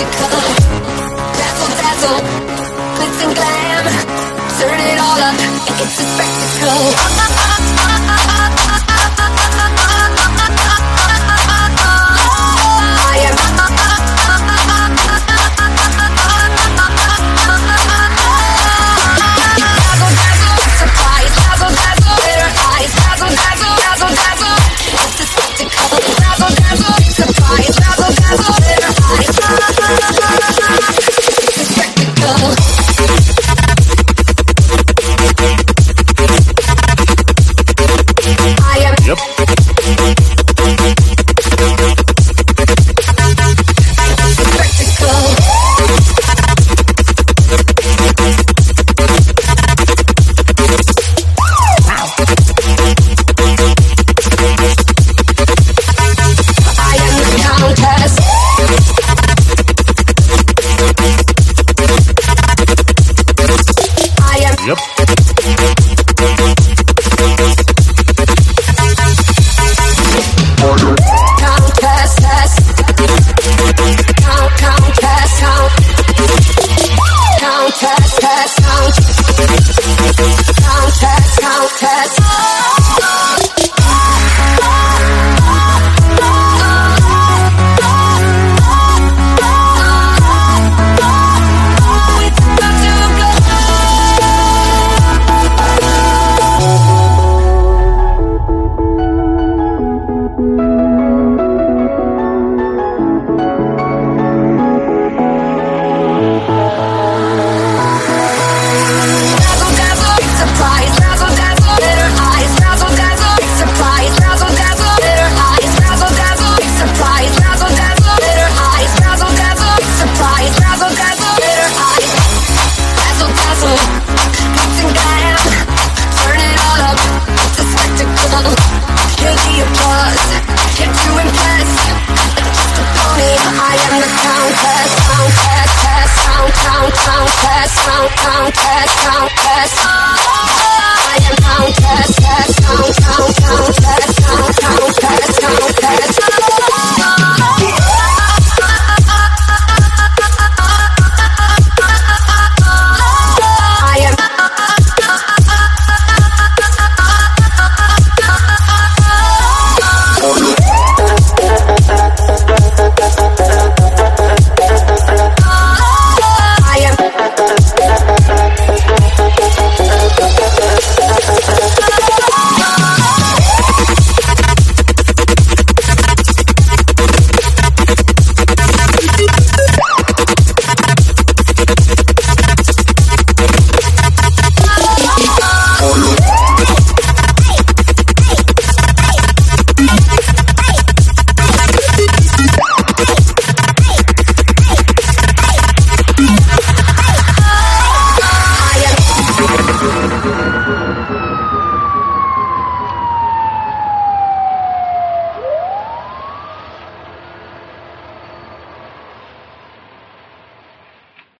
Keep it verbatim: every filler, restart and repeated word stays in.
spectacle. Dazzle, dazzle, glitz and glam. Turn it all up, it's a spectacle. I am dazzle, dazzle, surprise. Dazzle, dazzle, glitter eyes. Dazzle, dazzle, dazzle, dazzle, it's a spectacle. Dazzle, dazzle, surprise. Dazzle, dazzle, glitter eyes. It's a spectacle. Yep. Yep.